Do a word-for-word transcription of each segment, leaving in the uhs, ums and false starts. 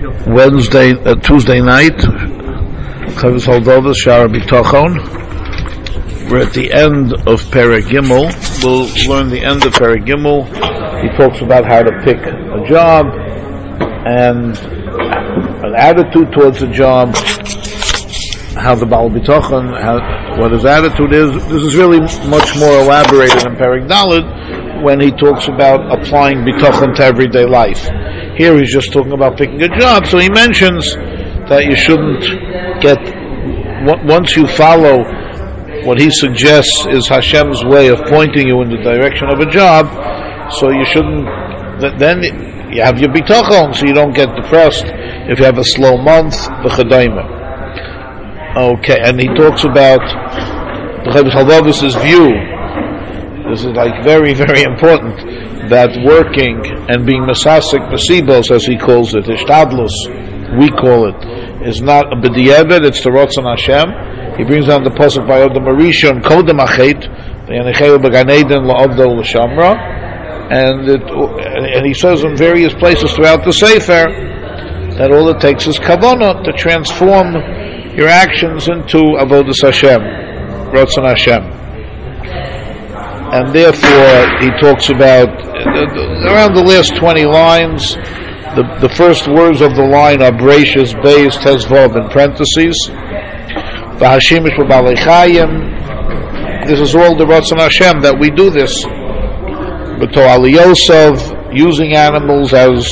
Wednesday, uh, Tuesday night, Chavis Holdovas, Shara B'Tochon. We're at the end of Perek Gimel. We'll learn the end of Perek Gimel. He talks about how to pick a job and an attitude towards a job, how the Baal B'Tochon, how, what his attitude is. This is really much more elaborated in Perek Daled when he talks about applying B'Tochon to everyday life. Here he's just talking about picking a job, so he mentions that you shouldn't get, once you follow what he suggests is Hashem's way of pointing you in the direction of a job, so you shouldn't, then you have your B'Tochon, so you don't get depressed if you have a slow month, the Chedayma. Okay, and he talks about the Chavis Halvavus' view. This is like very, very important, that working and being Masasik Masibos, as he calls it, Ishtadlus, we call it, is not a B'di'evet, it's the Ratzon Hashem. He brings down the pasuk by Odom Arishon, Kodem Achet, V'yanecheu B'Gan Eden La'avdo L'Shamra, and it, and he says in various places throughout the Sefer that all it takes is Kavanah to transform your actions into Avodas Hashem, Ratzon Hashem. And therefore, he talks about, around the last twenty lines, the, the first words of the line are Bereshis, Beis, Tezvav, in parentheses. V'hashimish b'balei chayim. This is all the Ratzon Hashem, that we do this. B'to Aliyosov, using animals as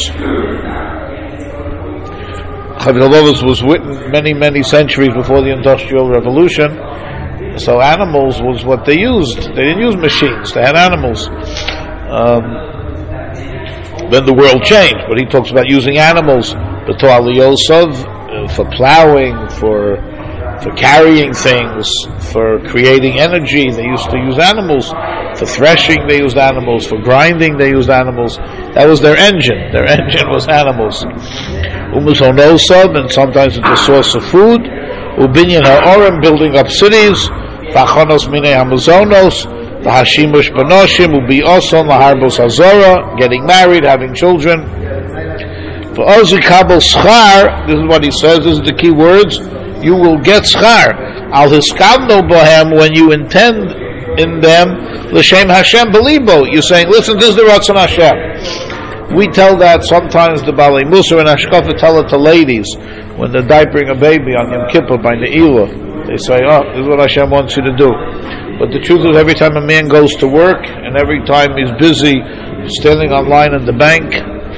Chavis was written many, many centuries before the Industrial Revolution. So animals was what they used. They didn't use machines. They had animals. Um, then the world changed, but he talks about using animals, B'to Aliyosov, uh, for plowing, for for carrying things, for creating energy. They used to use animals. For threshing, they used animals. For grinding, they used animals. That was their engine. Their engine was animals. Umus Honosov, and sometimes it's a source of food. Ubinyan Ha'orim, building up cities. Vachonos Minei Hamazonos. V'hashimush Banoshim, Ubi'oson, Laharbos Hazora, getting married, having children. For Ozi Kabel Schar, this is what he says, this is the key words, you will get Schar. Al Hiskavno Bohem, when you intend in them, L'Shem Hashem Belibo, you're saying, listen, this is the Ratzon Hashem. We tell that sometimes the Balei Musar and Ashkafa tell it to ladies, when they're diapering a baby on Yom Kippur by Ne'ilah. They say, oh, this is what Hashem wants you to do. But the truth is, every time a man goes to work, and every time he's busy standing on line in the bank,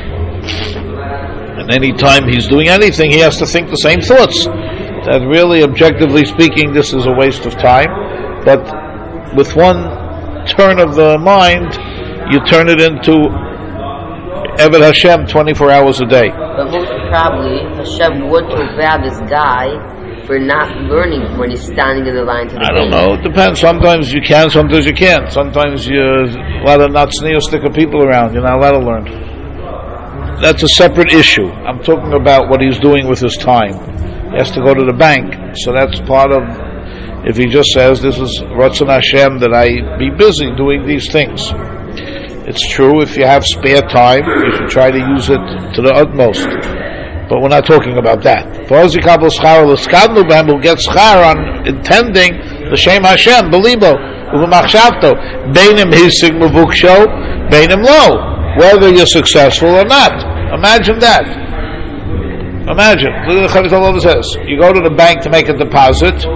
and any time he's doing anything, he has to think the same thoughts. That really, objectively speaking, this is a waste of time. But with one turn of the mind, you turn it into Eved Hashem twenty-four hours a day. But most probably, Hashem would grab this guy for not learning when he's standing in the line to the I don't know. It depends. Sometimes you can, sometimes you can't. Sometimes you're a lot of not stick of people around. You're not allowed to learn. That's a separate issue. I'm talking about what he's doing with his time. He has to go to the bank. So that's part of, if he just says, this is Ratzon Hashem, that I be busy doing these things. It's true, if you have spare time, you should try to use it to the utmost. But we're not talking about that. Will get schar on intending the Shem Hashem, Belibo, Uvamachshavto, Beinim Hisig Mavuksho, Beinim Lo, whether you're successful or not. Imagine that. Imagine. Look at the Chavis Halvavus says. You go to the bank to make a deposit,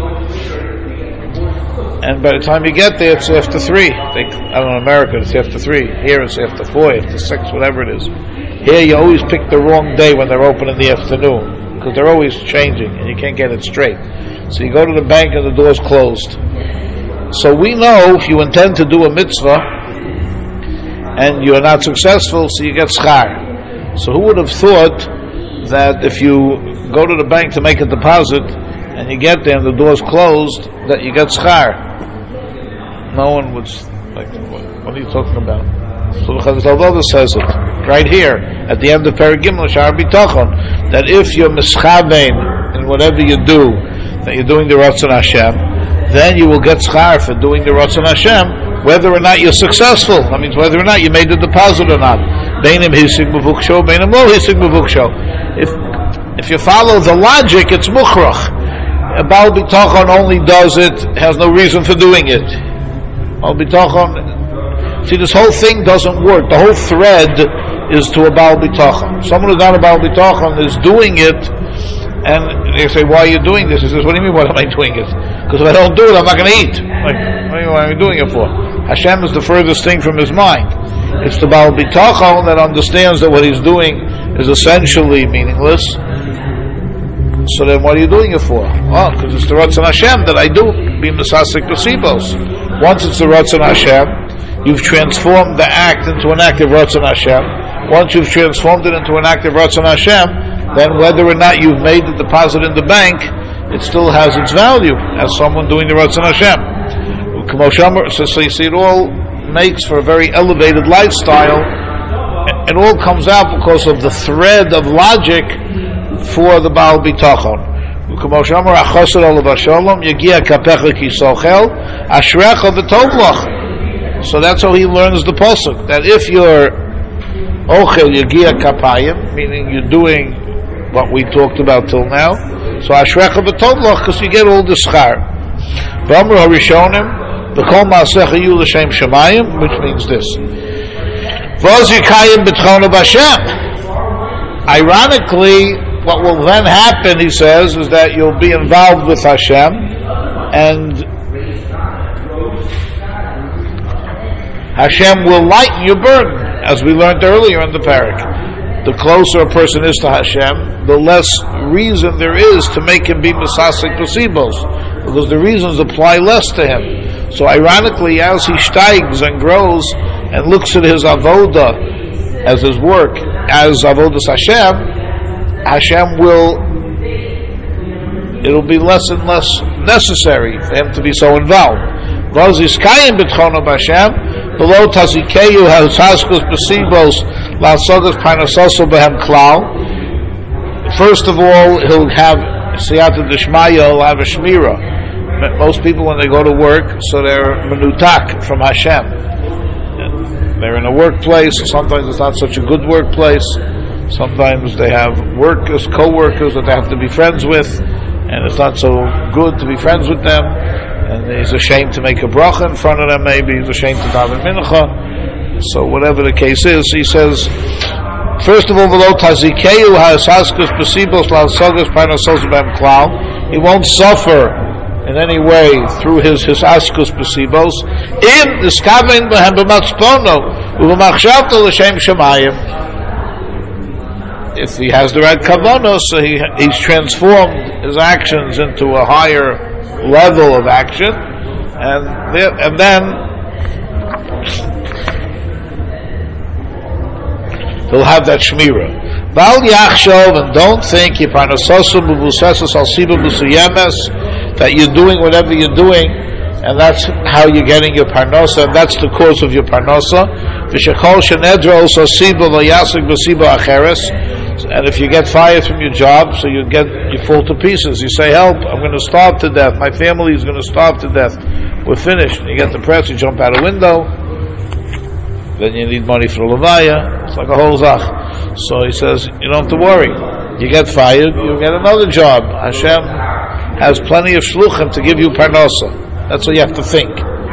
and by the time you get there, it's after three. They, I don't know, in America, it's after three. Here, it's after four, after six, whatever it is. Here, you always pick the wrong day when they're open in the afternoon, because they're always changing, and you can't get it straight. So you go to the bank, and the door's closed. So we know, if you intend to do a mitzvah, and you're not successful, so you get schar. So who would have thought that if you go to the bank to make a deposit, and you get there, and the door's closed, that you get schar? No one would, like, what are you talking about? So the Chavis Halvavus says it right here at the end of Perek Gimel, Shara B'Tochon, that if you're mischavein in whatever you do, that you're doing the Ratzon Hashem, then you will get schar for doing the Ratzon Hashem, whether or not you're successful. That means whether or not you made the deposit or not. Beinim hisig mevuksho, beinim lo hisig mevuksho. If if you follow the logic, it's mukhrach. A Baal Bitachon only does it, has no reason for doing it. Baal Bitachon, see, this whole thing doesn't work. The whole thread is to a Baal Bitachon. Someone who's not a Baal Bitachon is doing it, and they say, why are you doing this? He says, what do you mean, what am I doing it? Because if I don't do it, I'm not going to eat. Like, what are you doing it for? Hashem is the furthest thing from his mind. It's the Baal Bitachon that understands that what he's doing is essentially meaningless. So then what are you doing it for? Oh, because it's the Ratzon Hashem that I do, be Mesasik Basibos. Once it's the Ratzon Hashem, you've transformed the act into an act of Ratzon Hashem. Once you've transformed it into an act of Ratzon Hashem, then whether or not you've made the deposit in the bank, it still has its value as someone doing the Ratzon Hashem. So you see, it all makes for a very elevated lifestyle. It all comes out because of the thread of logic for the Baal Bitachon. So that's how he learns the pasuk. That if you're ochel yagia kapayim, meaning you're doing what we talked about till now, so ashrecha v'tovlach, because you get all the schar. V'amru harishonim v'kol ma'asecha yu l'shem shemayim, which means this. V'oz yikayim b'tchonu b'Hashem. Ironically, what will then happen, he says, is that you'll be involved with Hashem, and Hashem will lighten your burden, as we learned earlier in the parak. The closer a person is to Hashem, the less reason there is to make him be Mesasik Basibos, because the reasons apply less to him. So ironically, as he steigs and grows and looks at his avoda as his work, as avodas Hashem, Hashem will, it'll be less and less necessary for him to be so involved. First of all, he'll have siyata d'shmaya, he'll have a shmira. Most people, when they go to work, so they're menutak from Hashem. They're in a workplace, sometimes it's not such a good workplace. Sometimes they have workers, co-workers that they have to be friends with, and it's not so good to be friends with them, and he's ashamed to make a bracha in front of them, maybe he's ashamed to daven mincha. So whatever the case is, he says, first of all, he won't suffer in any way through his his askus pesibos. In the skaven behem b'matzpono u'b'machshavto l'shem shemayim. If he has the right kavanah, so he he's transformed his actions into a higher level of action, and there, and then he'll have that shmira. Val yachshov, and don't think that you're doing whatever you're doing, and that's how you're getting your parnosa, and that's the cause of your parnosa. And if you get fired from your job, so you get you fall to pieces. You say, "Help! I'm going to starve to death. My family is going to starve to death. We're finished." You get depressed. You jump out a window. Then you need money for a levaya. It's like a whole zach. So he says, you don't have to worry. You get fired, you get another job. Hashem has plenty of shluchim to give you parnosa. That's what you have to think.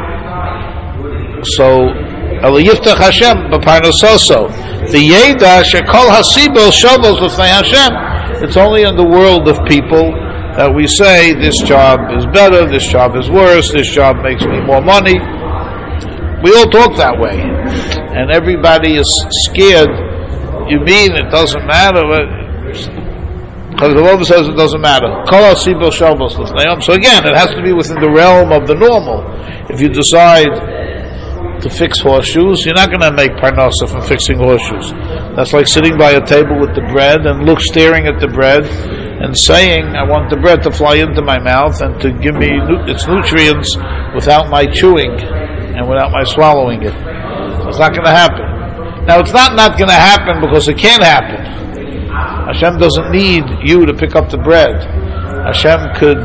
So, Ela Yiftach Hashem b'parnososo. The Yeda shekol hasibos shavos l'fnei Hashem. It's only in the world of people that we say, this job is better, this job is worse, this job makes me more money. We all talk that way. And everybody is scared. You mean it doesn't matter? Because the Lord says it doesn't matter. So again, it has to be within the realm of the normal. If you decide to fix horseshoes, you're not going to make parnasa from fixing horseshoes. That's like sitting by a table with the bread and look staring at the bread and saying, I want the bread to fly into my mouth and to give me nu- its nutrients without my chewing and without my swallowing it. So it's not going to happen. Now, it's not not going to happen because it can't happen. Hashem doesn't need you to pick up the bread. Hashem could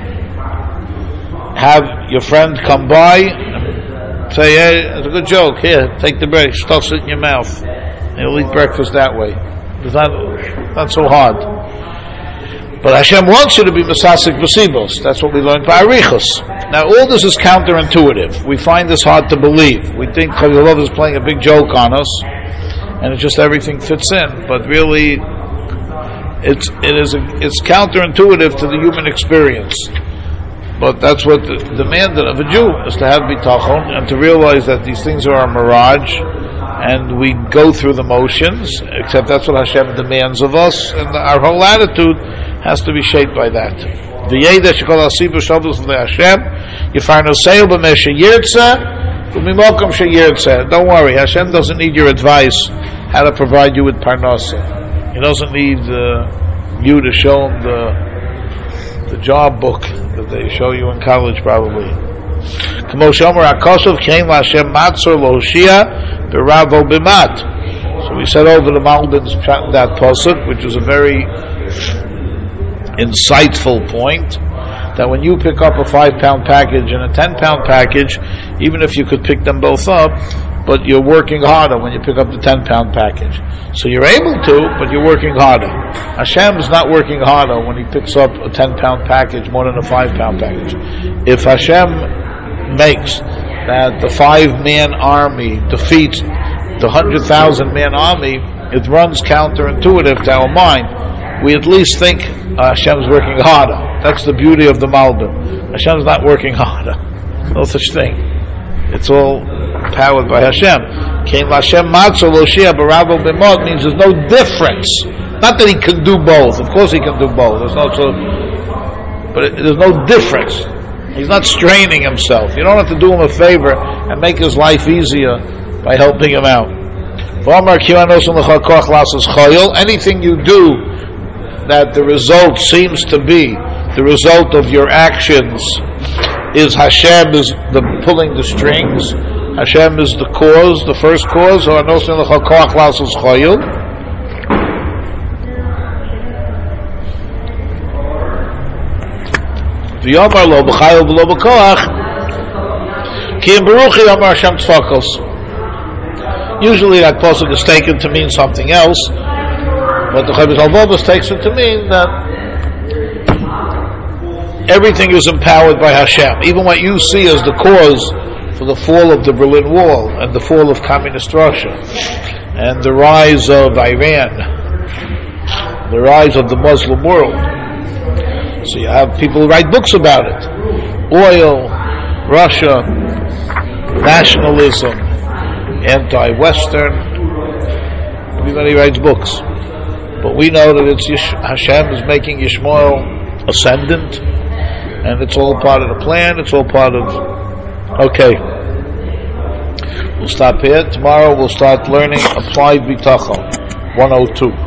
have your friend come by and say, hey, it's a good joke, here, take the bread, stuff it in your mouth. He'll eat breakfast that way. It's not, not so hard. But Hashem wants you to be Mesasik V'sibos. That's what we learned by Arichos. Now, all this is counterintuitive. We find this hard to believe. We think Chavilov is playing a big joke on us, and it's just everything fits in. But really, it's it is a, it's counterintuitive to the human experience. But that's what the, demanded of a Jew is to have bitachon and to realize that these things are a mirage, and we go through the motions. Except that's what Hashem demands of us, and our whole attitude has to be shaped by that. V'yeda shekol hasibu shavus v'Hashem yifarnu seil b'meshe yirtza u'mimokom sheyirtza. Don't worry, Hashem doesn't need your advice how to provide you with parnasa. He doesn't need uh, you to show him the the job book that they show you in college, probably. Kamo shomer hakosov came Hashem matzor lohoshia b'ravo b'mat. So we said over the Malbin's that pasuk, which was a very insightful point, that when you pick up a five-pound package and a ten-pound package, even if you could pick them both up, but you're working harder when you pick up the ten-pound package. So you're able to, but you're working harder. Hashem is not working harder when He picks up a ten-pound package more than a five-pound package. If Hashem makes that the five-man army defeats the one hundred thousand man army, it runs counterintuitive to our mind. We at least think uh, Hashem's working harder. That's the beauty of the Malbim. Hashem's not working harder. No such thing. It's all powered by Hashem. Came Hashem Matzah Loshia Baravo B'mod means there's no difference. Not that He can do both. Of course He can do both. There's no so, but it, there's no difference. He's not straining Himself. You don't have to do Him a favor and make His life easier by helping Him out. Anything you do that the result seems to be the result of your actions is Hashem is the pulling the strings. Hashem is the cause, the first cause. Or usually that pasuk is taken to mean something else, but the Chavis Halvavos takes it to mean that everything is empowered by Hashem. Even what you see as the cause for the fall of the Berlin Wall and the fall of communist Russia and the rise of Iran, the rise of the Muslim world. So you have people who write books about it. Oil, Russia, nationalism, anti-Western. Everybody writes books. But we know that it's Yish- Hashem is making Yishmael ascendant, and it's all part of the plan. It's all part of. Okay, we'll stop here. Tomorrow we'll start learning applied bitachon one oh two.